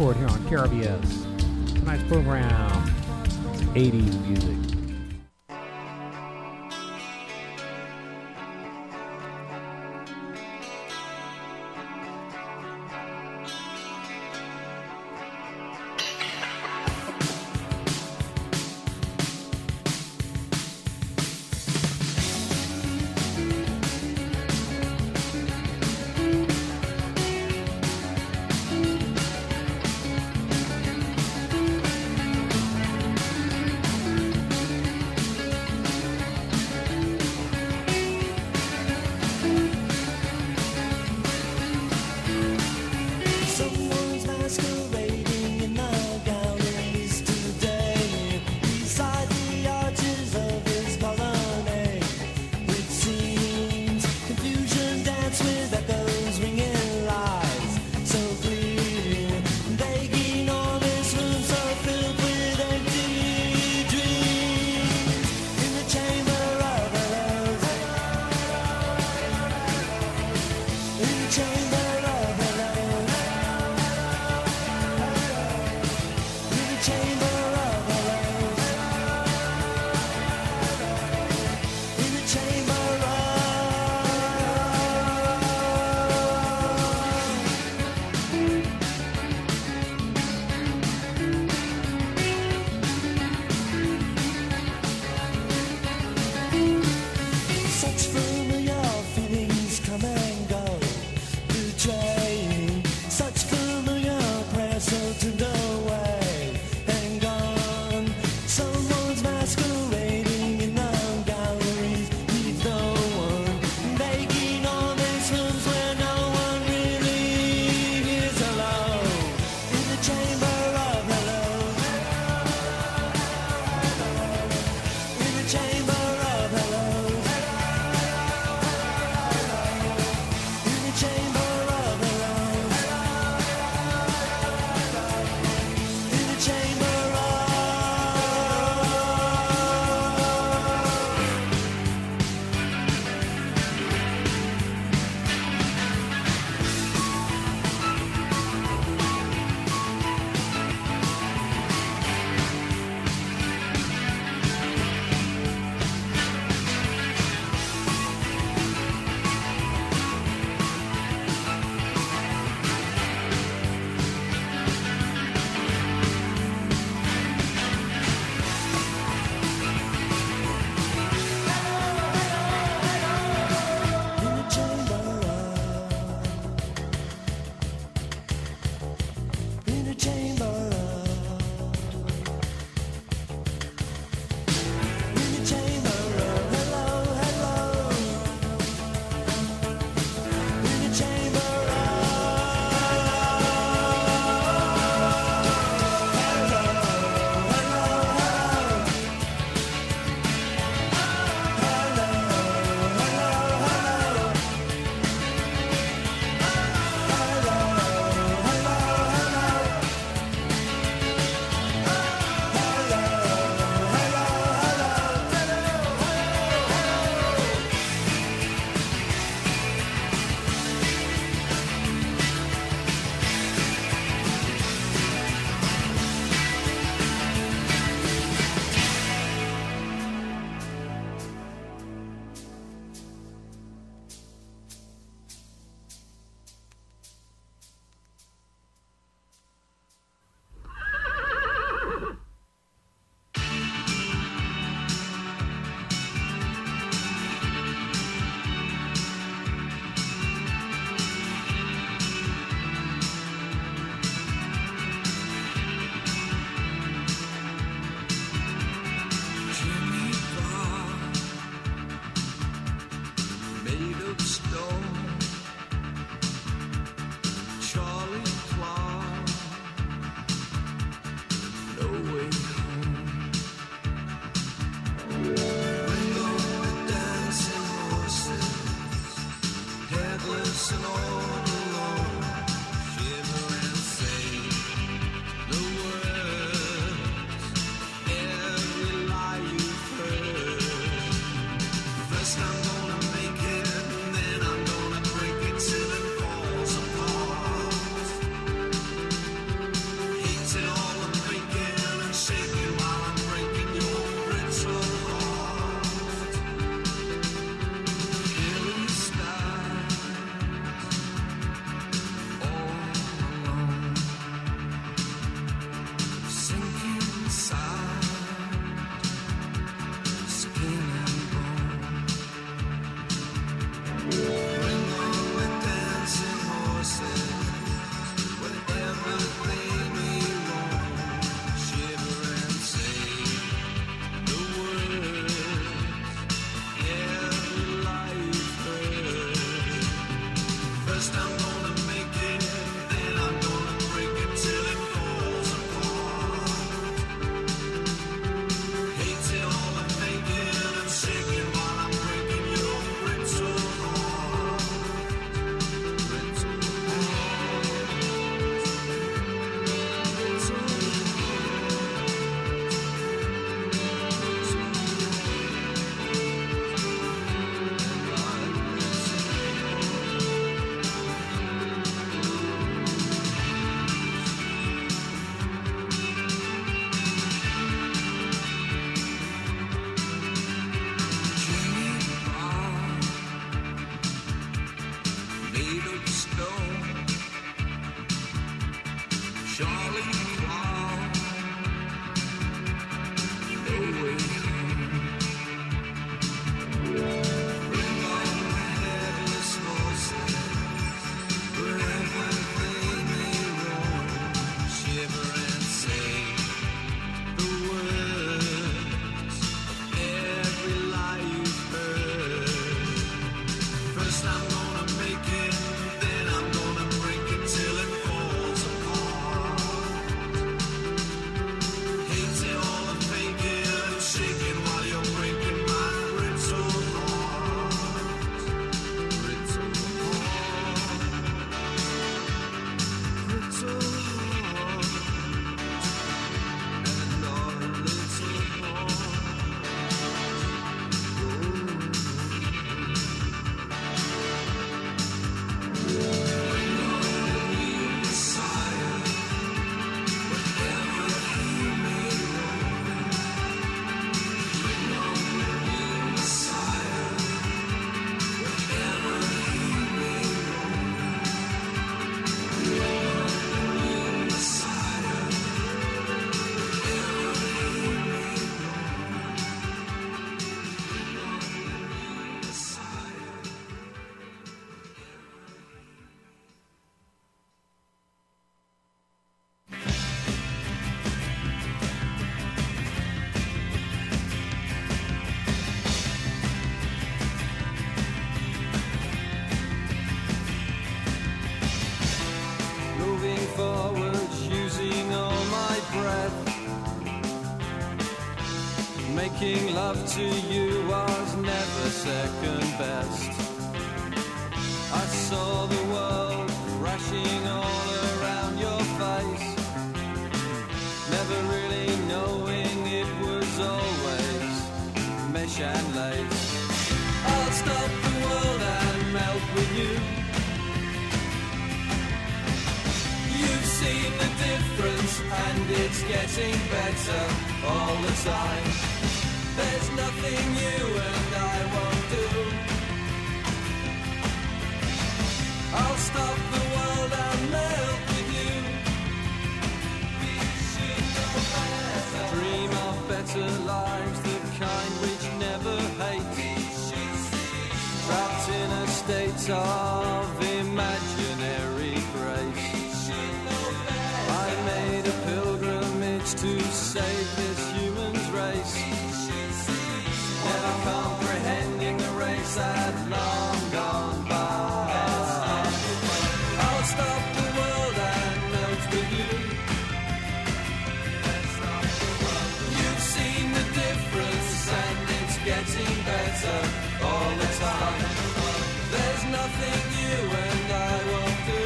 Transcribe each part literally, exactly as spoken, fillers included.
Report here on K R B S. Tonight's program is eighties music. Making love to you was never second best. I saw the world crashing all around your face, never really knowing it was always mesh and lace. I'll stop the world and melt with you. You've seen the difference and it's getting better all the time. There's nothing you and I won't do. I'll stop the world and melt with you. We should know better. Dream of better lives, the kind which never hate. Trapped in a state of imaginary grace. I made a pilgrimage to save this human's race, never comprehending the race had long gone by. I'll stop the world and melt with you. You've seen the difference and it's getting better all the time. There's nothing you and I won't do.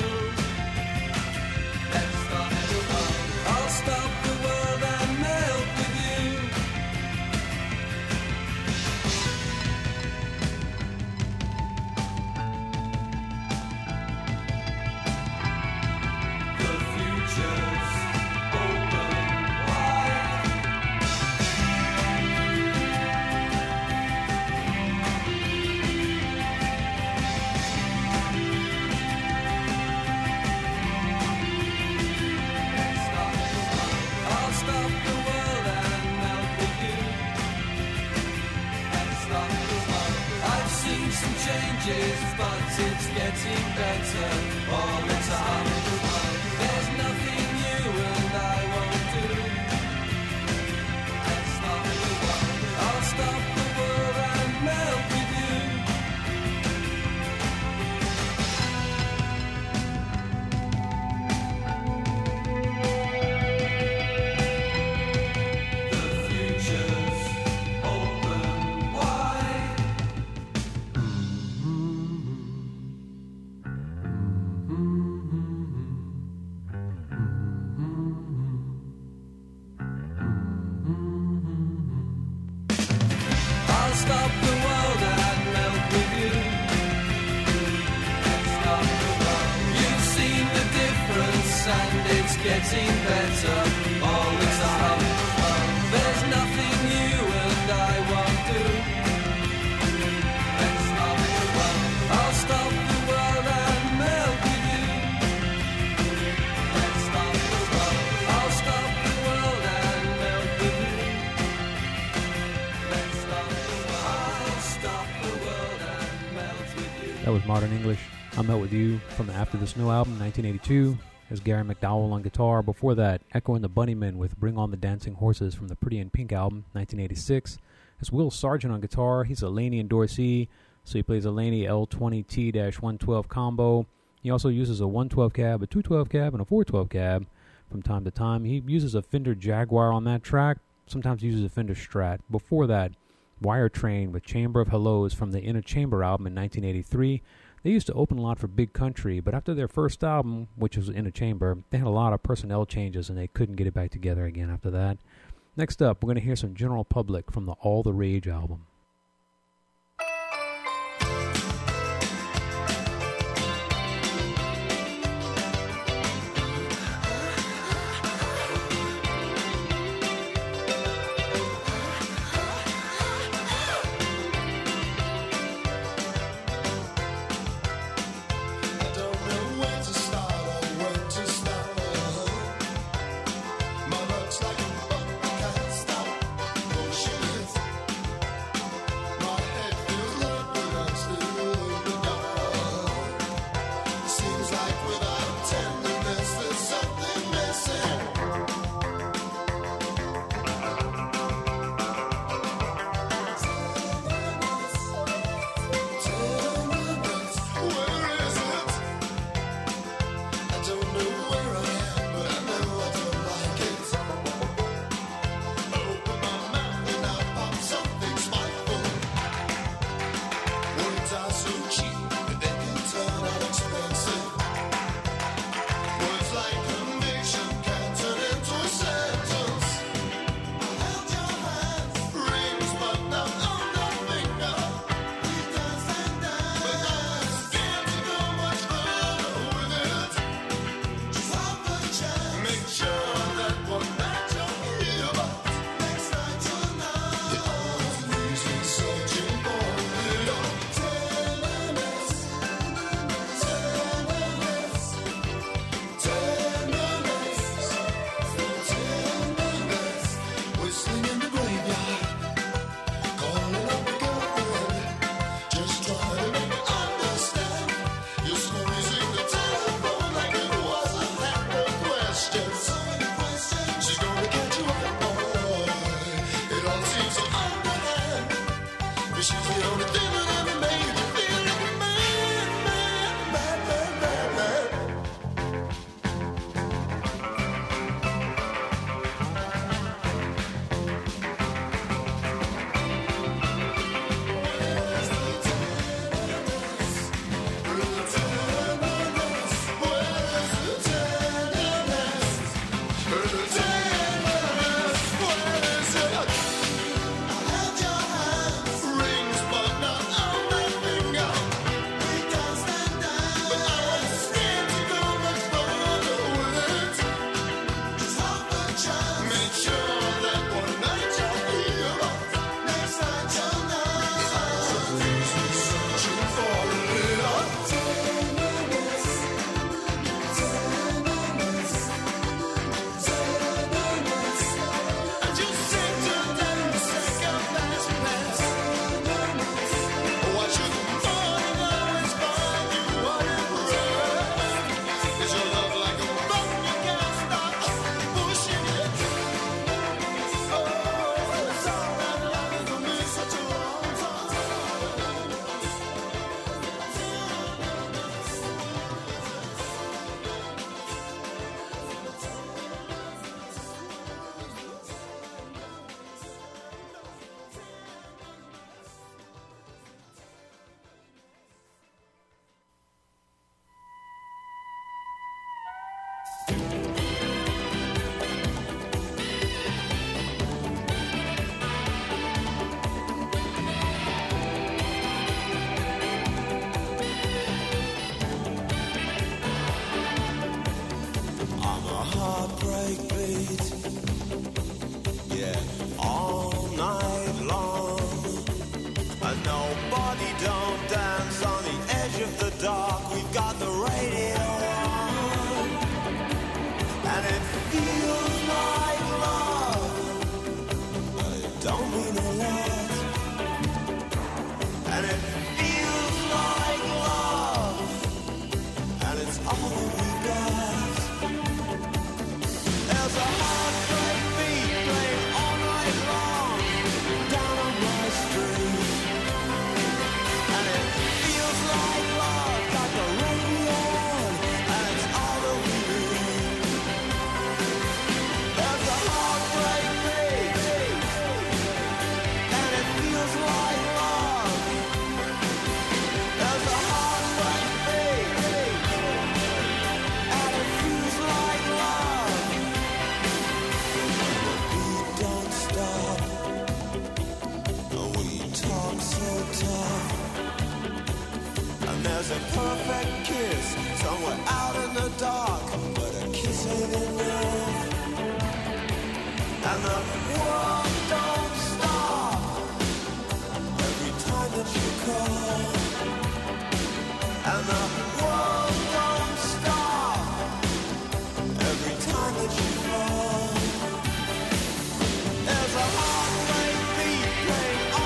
I'll stop the world and melt with you. The future's open wide. I'll stop the world and melt with you. I've seen some changes, but it's getting better all the time. There's nothing you and I won't do. I'll stop the world and melt with you. The future's open wide. I'll stop the world and melt with you. You've seen the difference and it's getting better all the time. There's nothing you and I won't do. I'll stop the world and melt with you. I'll stop the world and melt with you. I'll stop the world and melt with you. That was Modern English. I Melt With You from the After the Snow album, nineteen eighty-two. There's Gary McDowell on guitar. Before that, Echo and the Bunnymen with Bring On the Dancing Horses from the Pretty in Pink album, nineteen eighty-six. There's Will Sargent on guitar. He's a Laney endorsee, so he plays a Laney L twenty T one twelve combo. He also uses a one twelve cab, a two twelve cab, and a four twelve cab from time to time. He uses a Fender Jaguar on that track, sometimes uses a Fender Strat. Before that, Wire Train with Chamber of Hellos from the In a Chamber album in nineteen eighty-three. They used to open a lot for Big Country, but after their first album, which was In a Chamber, they had a lot of personnel changes and they couldn't get it back together again after that. Next up, we're going to hear some General Public from the All the Rage album. I don't know where to start or when to stop. My looks like a book I can't stop. Bullshit. seems so underhand. But she's the only thing that ever made you feel like a man, man, man, man, man, man.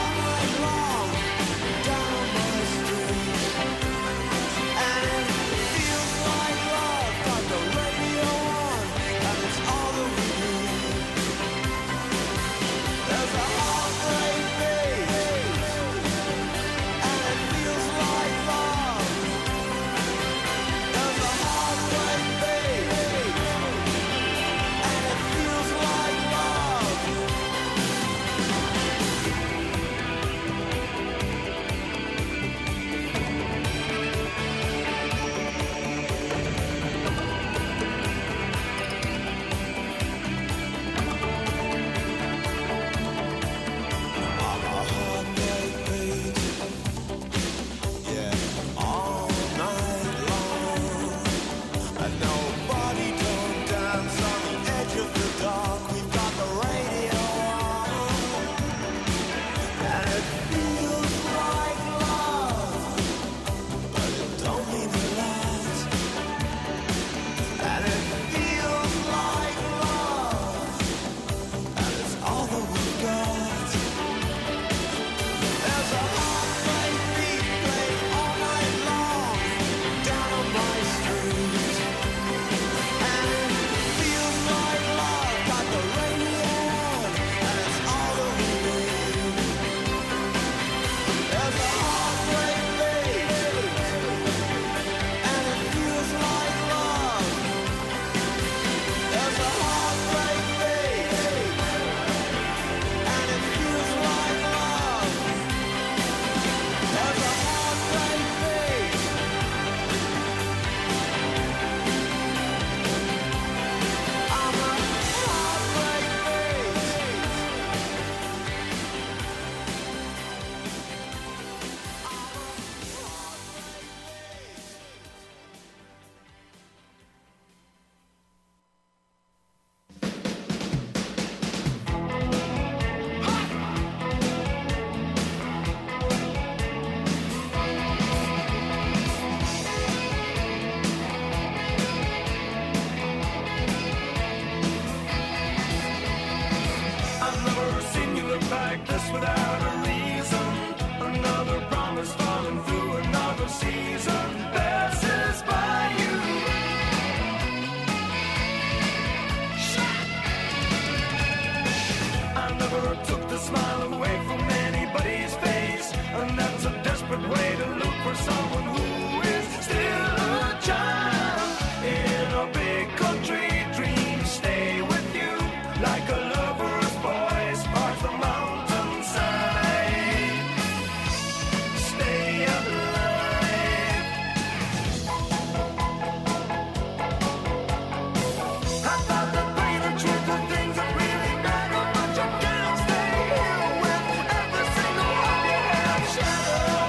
Feels like this without a reason. Another promise falling through, another season passes by you. I never took the smile away from anybody's face, and that's a desperate way to look for someone who is still a child in a big country dream. Stay with you like a lover's voice parts the mountainside. Stay alive. I thought that pain and truth are things that really matter, but you can't stay here with every single one you have shattered.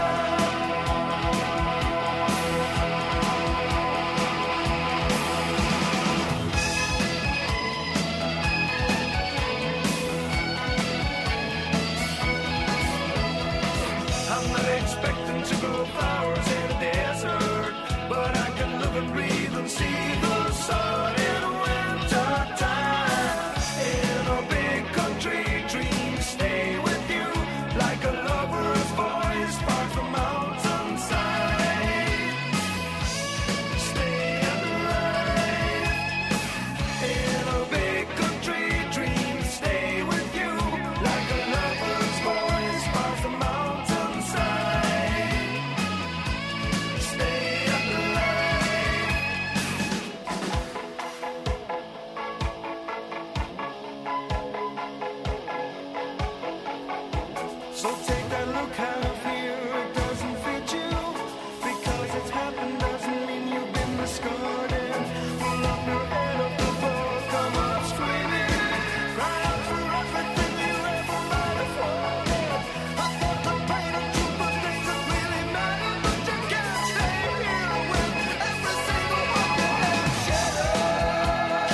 I'm not expecting to grow flowers in a desert, but I can live and breathe and see the sun in winter time. In a big country dream, stay with you like a lover's voice parts the mountainside. Stay alive. In a big country dream, stay with you like a lover's voice parts the mountainside. Stay alive. So take that look half here, it doesn't fit you. Because it's happened doesn't mean you've been discarded. Pull up your head up the floor, come up screaming. Cry out for everything you ever might have wanted. I thought the pain and truth were things that really matter, but you can't stay here with every single one you have shattered.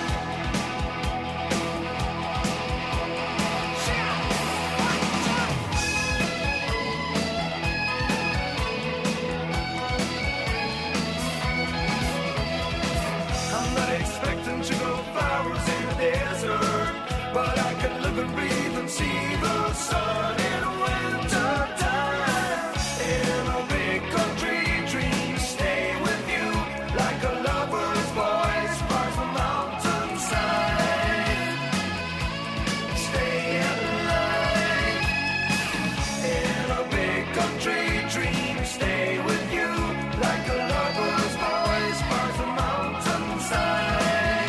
I'm not expecting to grow flowers in a desert, but I can live and breathe and see the sun in winter time. In a big country dream, stay with you like a lover's voice parts the mountainside. Stay alive. In a big country dream, stay with you like a lover's voice parts the mountainside.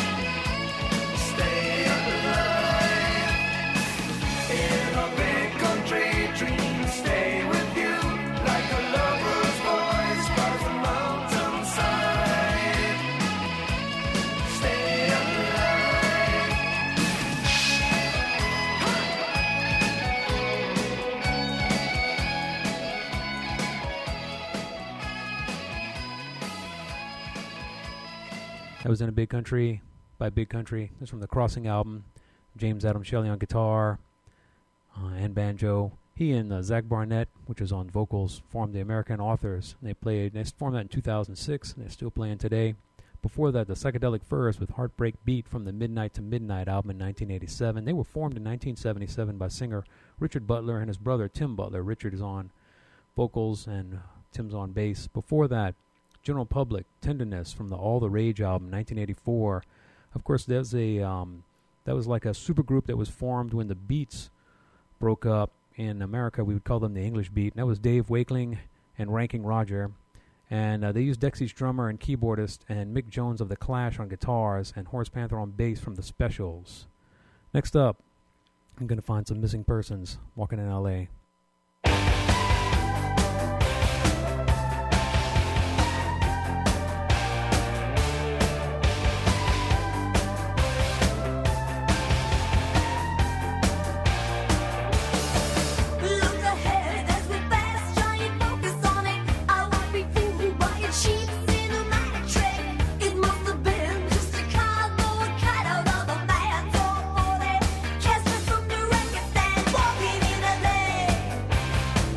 Stay alive. In a big country dream, stay with you like a lover's voice parts the mountainside. Stay alive. That was In a Big Country by Big Country. This is from the Crossing album. James Adam Shelley on guitar uh, and banjo. He and uh, Zach Barnett, which is on vocals, formed the American Authors. They played. They formed that in two thousand six, and they're still playing today. Before that, the Psychedelic Furs with Heartbreak Beat from the Midnight to Midnight album in nineteen eighty-seven. They were formed in nineteen seventy-seven by singer Richard Butler and his brother Tim Butler. Richard is on vocals and Tim's on bass. Before that, General Public, Tenderness from the All the Rage album, nineteen eighty-four. Of course, there's a um, that was like a supergroup that was formed when the Beats broke up in America. We would call them the English Beat. And that was Dave Wakeling and Ranking Roger. And uh, they used Dexy's drummer and keyboardist and Mick Jones of The Clash on guitars and Horace Panther on bass from The Specials. Next up, I'm going to find some missing persons walking in L A. Look ahead as we pass, try and focus on it. I won't be fooled by a cheap cinematic trick. It must have been just a cardboard cutout of a man so forty. Cast me from the record stand, walking in a day.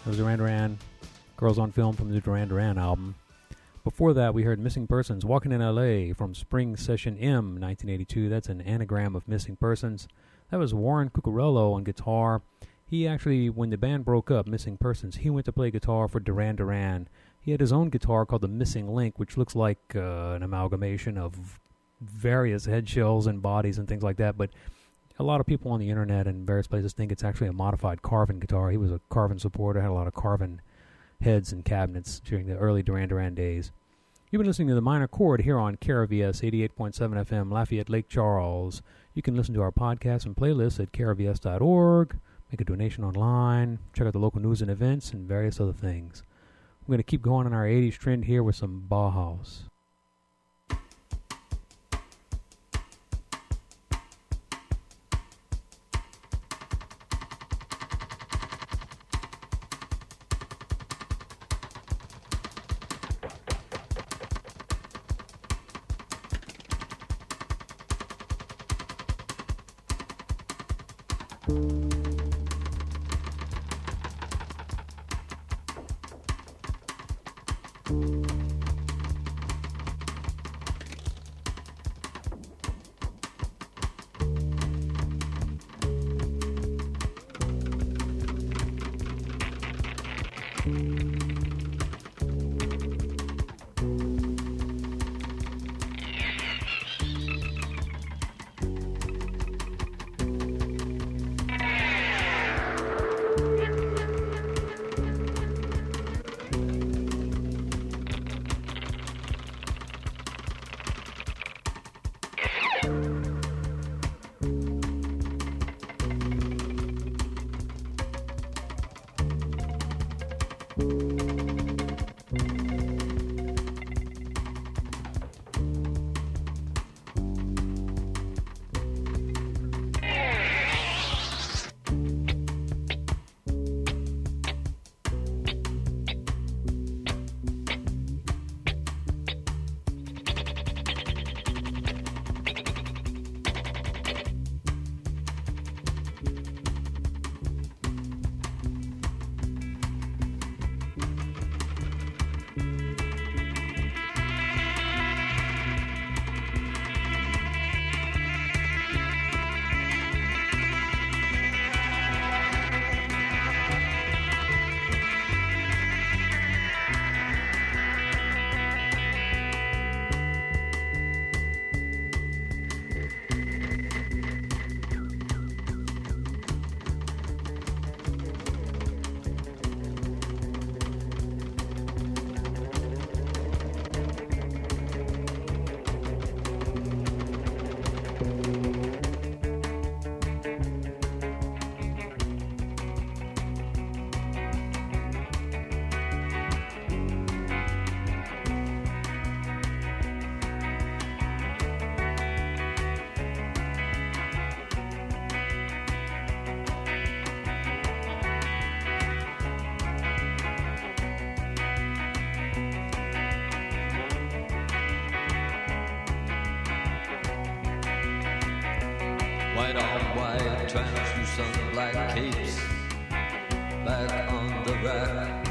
was Duran Duran, Girls on Film from the Duran Duran album. Before that, we heard Missing Persons, Walking in L A from Spring Session M, nineteen eighty-two. That's an anagram of Missing Persons. That was Warren Cucurello on guitar. He actually, when the band broke up, Missing Persons, he went to play guitar for Duran Duran. He had his own guitar called the Missing Link, which looks like uh, an amalgamation of various head shells and bodies and things like that, but a lot of people on the internet and various places think it's actually a modified Carvin guitar. He was a Carvin supporter, had a lot of Carvin heads and cabinets during the early Duran Duran days. You've been listening to The Minor Chord here on K R V S eighty-eight point seven F M, Lafayette, Lake Charles. You can listen to our podcasts and playlists at K R V S dot org, make a donation online, check out the local news and events, and various other things. We're going to keep going on our eighties trend here with some Bauhaus. White on white, translucent black capes, back on the rack.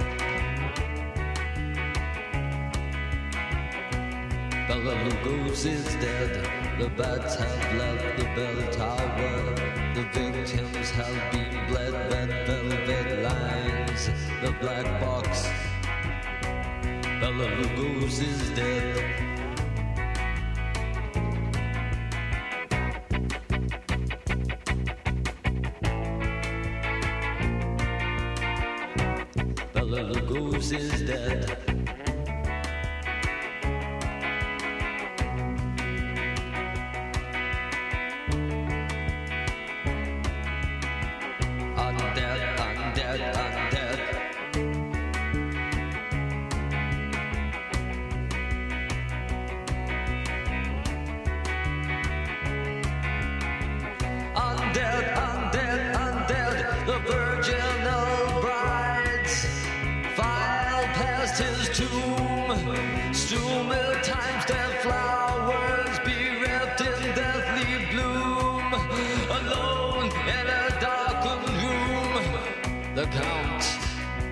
Bela Lugos is dead, the bats have left the bell tower. The victims have been bled, red velvet lines, the black box. Bela Lugos is dead. Bela Lugos is dead. I'm dead, I'm dead, I'm dead. I'm dead, I'm dead, I'm dead. The virginal brides file past his tomb. Strewn with times their flowers bereft in deathly bloom. Alone in a darkened room, the Count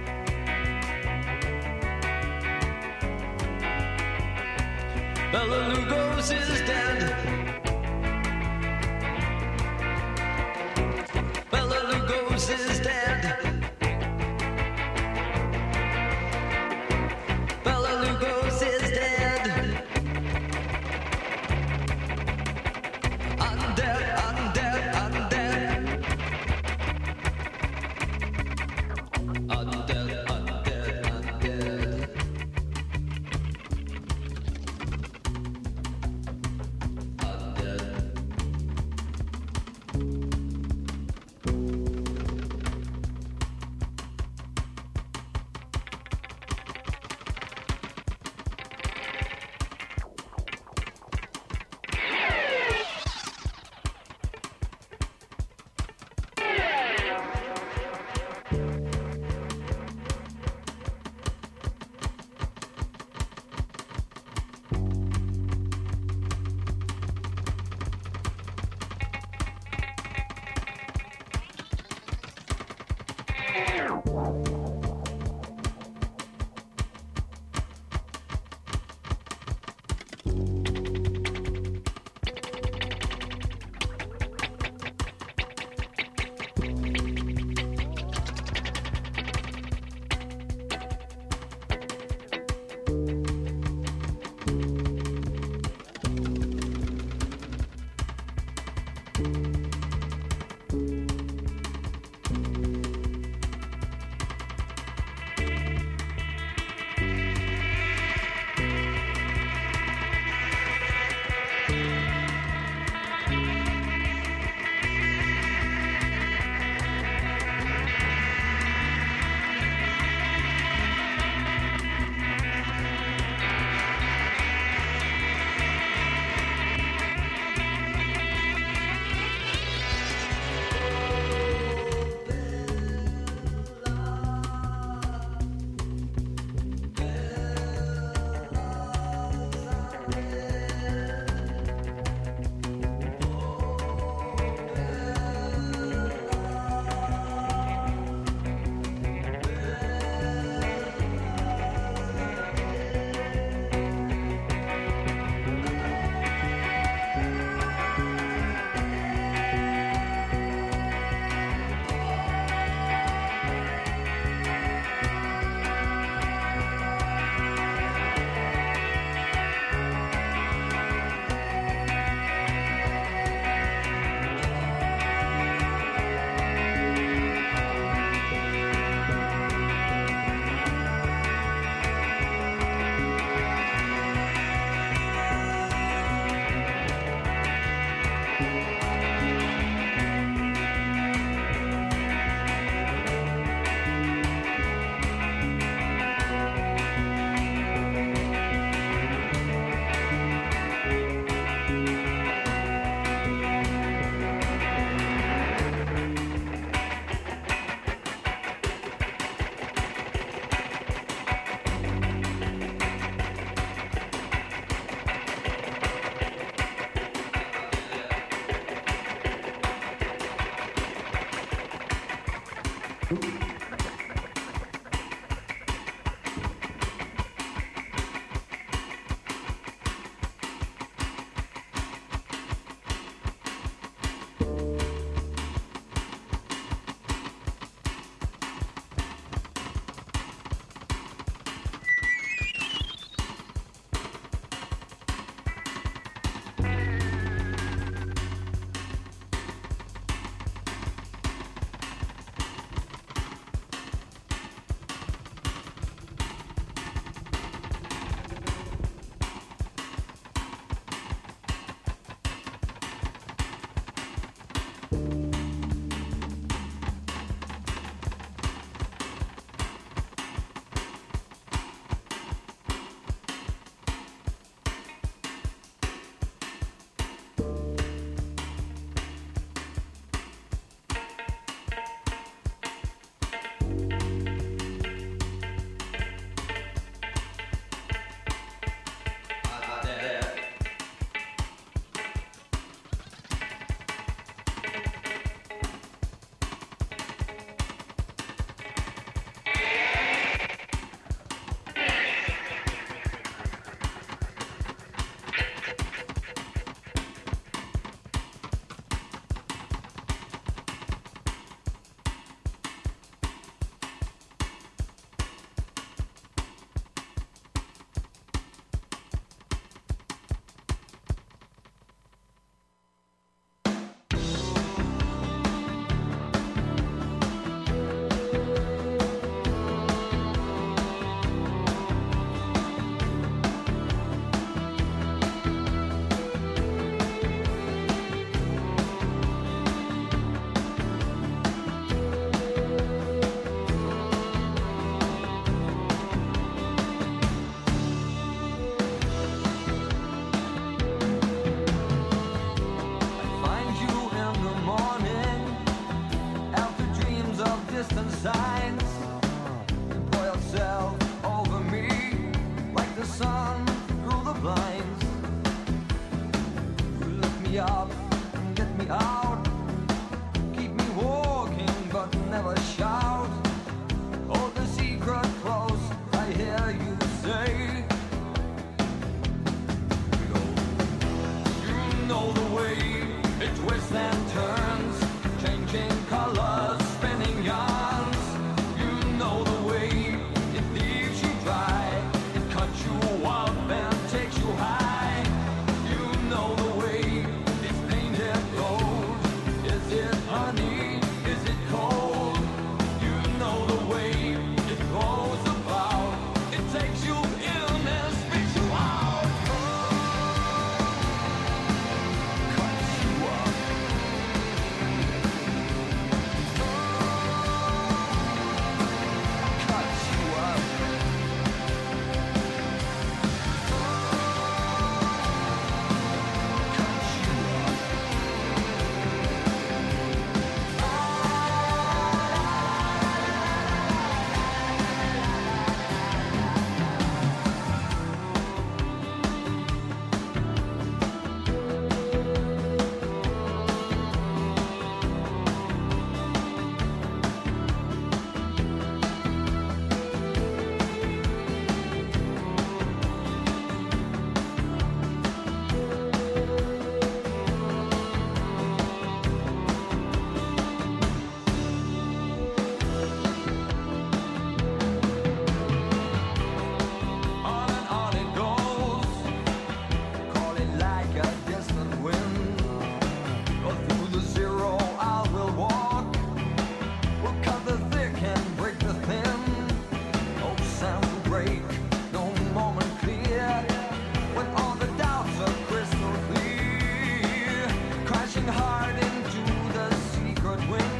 out. Keep me walking but never shout. twists and turns, changing colors, spinning yarns. You know the way it leaves you dry, it cuts you up and takes you high. You know the way it's painted gold. Is it honey? Is it cold? You know the way it goes about. It takes you in and spits you out. Cuts you up. Cuts you up. Cuts you up. On and on it goes, call it like a distant wind. Go through the zero, I will walk. We'll cut the thick and break the thin. No sound to break, no moment clear. When all the doubts are crystal clear, crashing hard into the secret wind.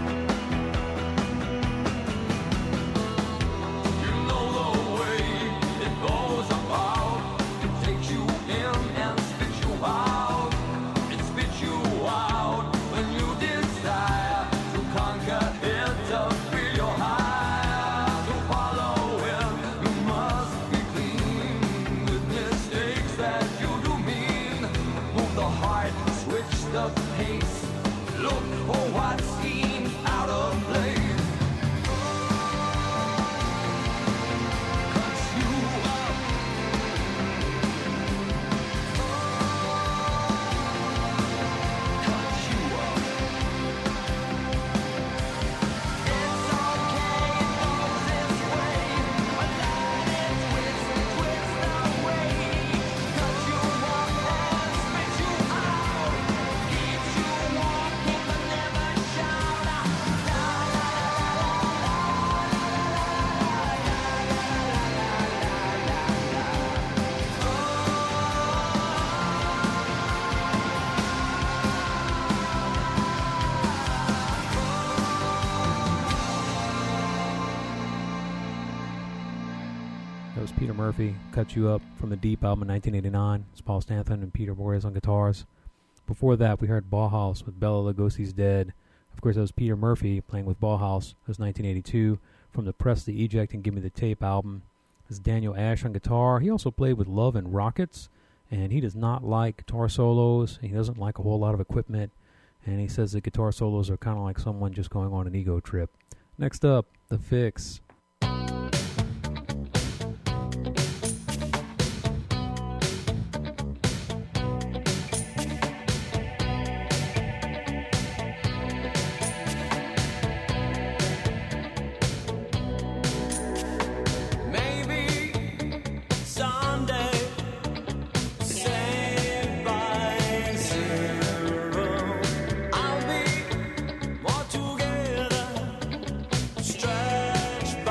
You know the way it goes about. It takes you in and spits you out. It spits you out when you desire to conquer it, to feel your high. To follow it, you must be clean with mistakes that you do mean. Move the heart, switch the pace. Look for what seems out of place. Cuts you up. Cuts you up. It's okay, it goes this way. A line is twist and twist away. Cuts you up and spits you out. Keeps you walking but never shout out. La la That was Peter Murphy, Cut You Up, from the Deep album in nineteen eighty-nine. It's Paul Stanton and Peter Boreas on guitars. Before that, we heard Bauhaus with Bela Lugosi's Dead. Of course, that was Peter Murphy playing with Bauhaus. It was nineteen eighty-two from the Press the Eject and Give Me the Tape album. It's Daniel Ash on guitar. He also played with Love and Rockets, and he does not like guitar solos. He doesn't like a whole lot of equipment, and he says that guitar solos are kind of like someone just going on an ego trip. Next up, The Fix. Maybe someday, saved by zero, I'll be more together, stretched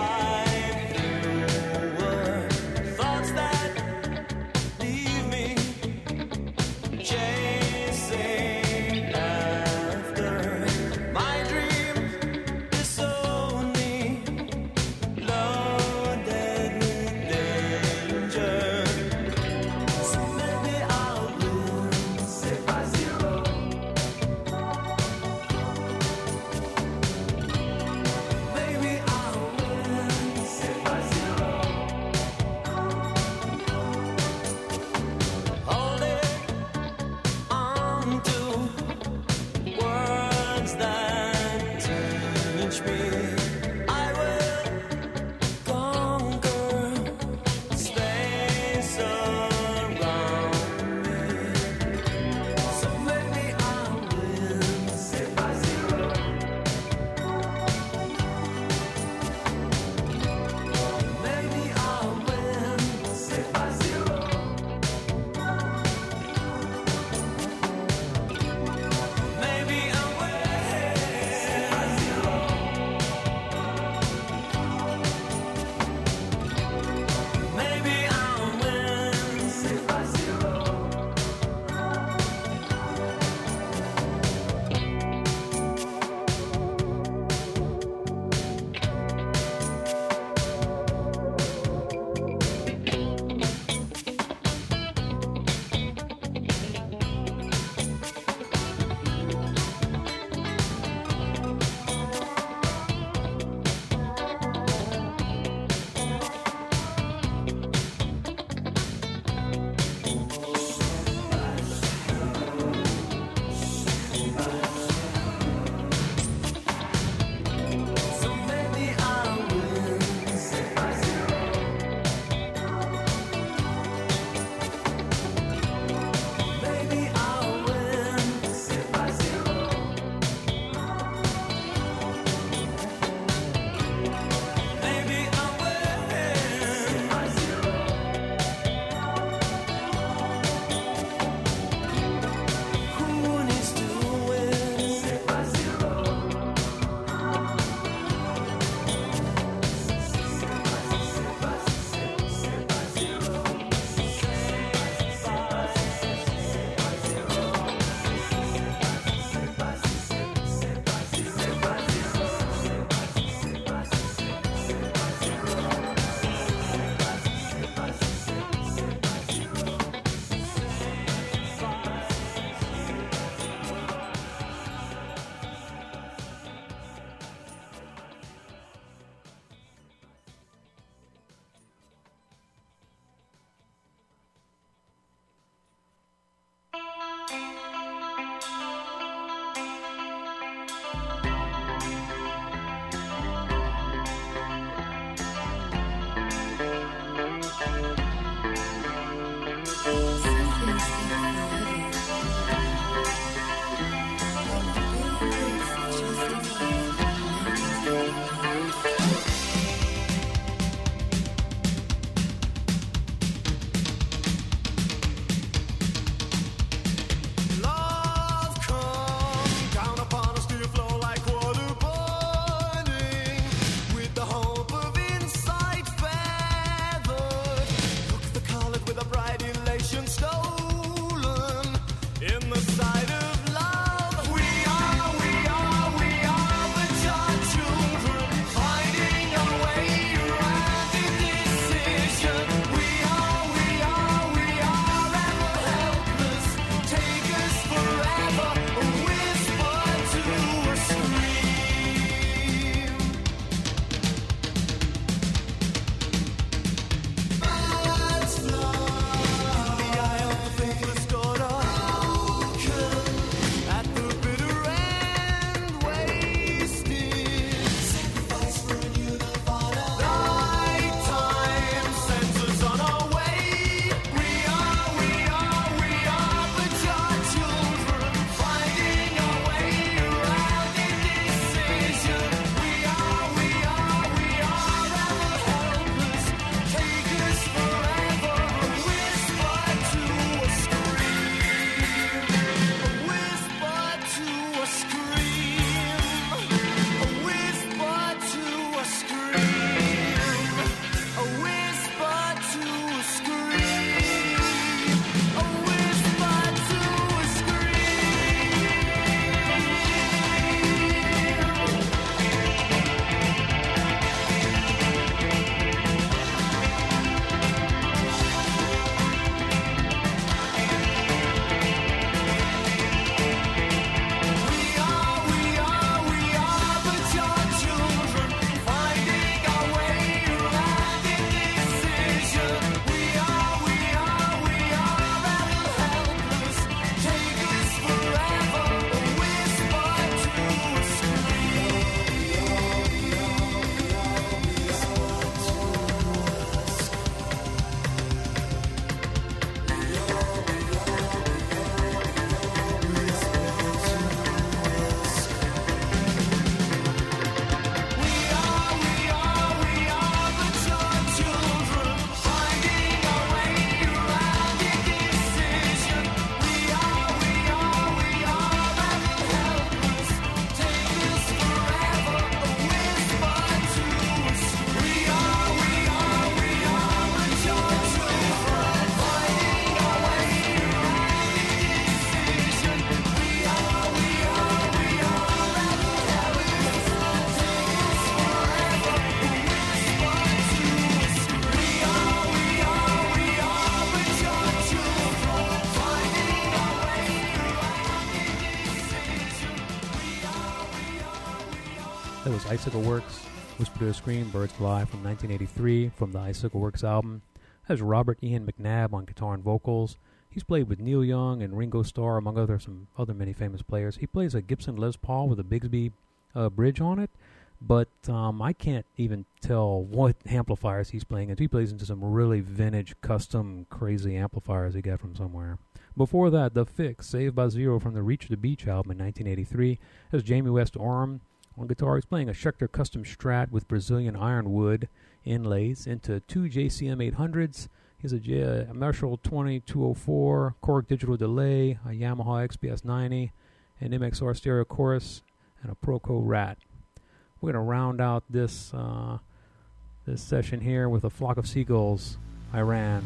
That was Icicle Works, Whisper to a Scream, Birds Fly from nineteen eighty-three from the Icicle Works album. That was Robert Ian McNabb on guitar and vocals. He's played with Neil Young and Ringo Starr, among other some other many famous players. He plays a Gibson Les Paul with a Bigsby uh, bridge on it, but um, I can't even tell what amplifiers he's playing into. He plays into some really vintage, custom, crazy amplifiers he got from somewhere. Before that, The Fix, Saved by Zero from the Reach the Beach album in nineteen eighty-three. That's Jamie West Oram on guitar. He's playing a Schecter Custom Strat with Brazilian ironwood inlays into two J C M eight hundreds. He's a, J- a Marshall twenty-two oh four, Korg Digital Delay, a Yamaha X B S ninety, an M X R Stereo Chorus, and a Proco Rat. We're going to round out this uh, this session here with A Flock of Seagulls, Iran.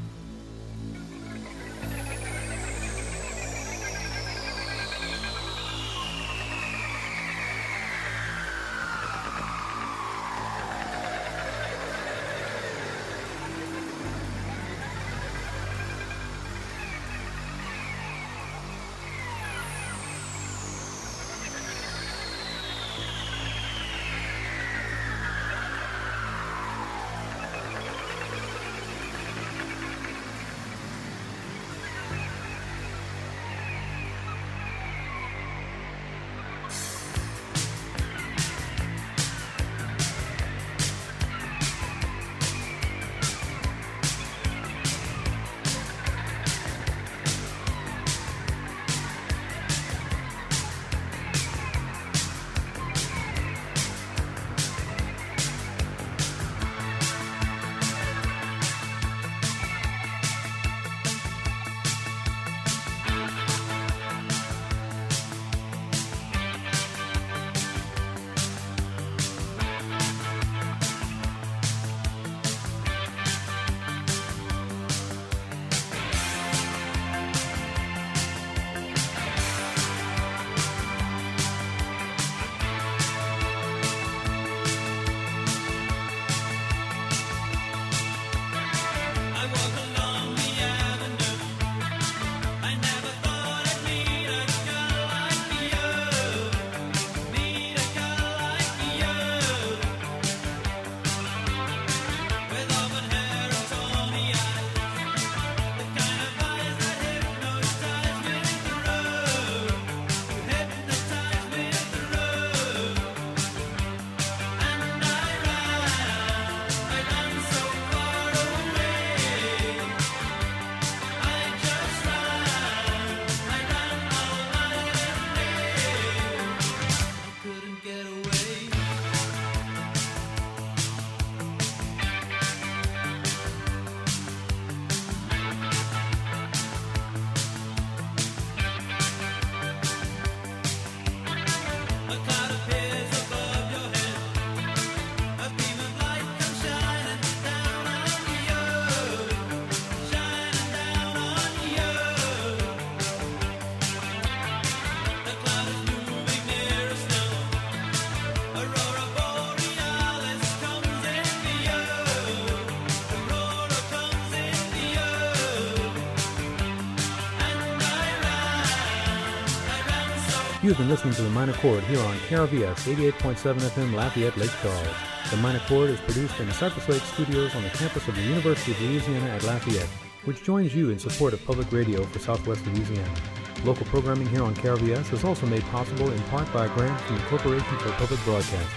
You have been listening to The Minor Chord here on K R V S eighty-eight point seven F M Lafayette, Lake Charles. The Minor Chord is produced in the Cypress Lake Studios on the campus of the University of Louisiana at Lafayette, which joins you in support of public radio for Southwest Louisiana. Local programming here on K R V S is also made possible in part by a grant from the Corporation for Public Broadcasting.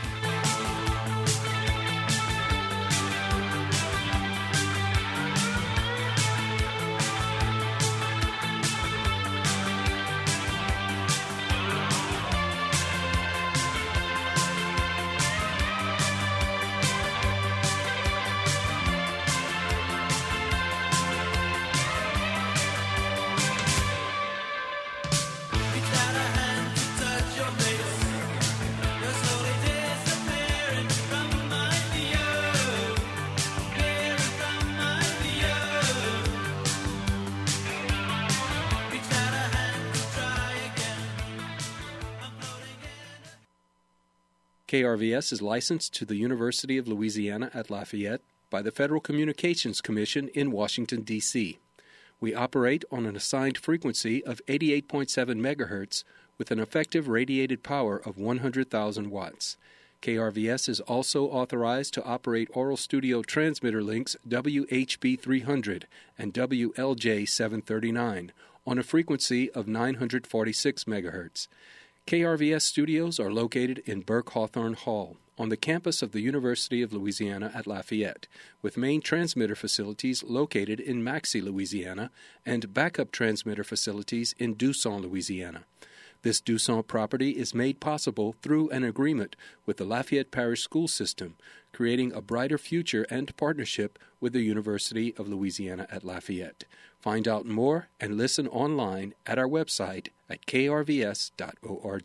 K R V S is licensed to the University of Louisiana at Lafayette by the Federal Communications Commission in Washington, D C We operate on an assigned frequency of eighty-eight point seven megahertz with an effective radiated power of one hundred thousand watts. K R V S is also authorized to operate Oral Studio transmitter links W H B three hundred and W L J seven thirty-nine on a frequency of nine hundred forty-six megahertz. K R V S studios are located in Burke Hawthorne Hall on the campus of the University of Louisiana at Lafayette, with main transmitter facilities located in Maxey, Louisiana, and backup transmitter facilities in Dusson, Louisiana. This Dusson property is made possible through an agreement with the Lafayette Parish School System, creating a brighter future and partnership with the University of Louisiana at Lafayette. Find out more and listen online at our website at k r v s dot org.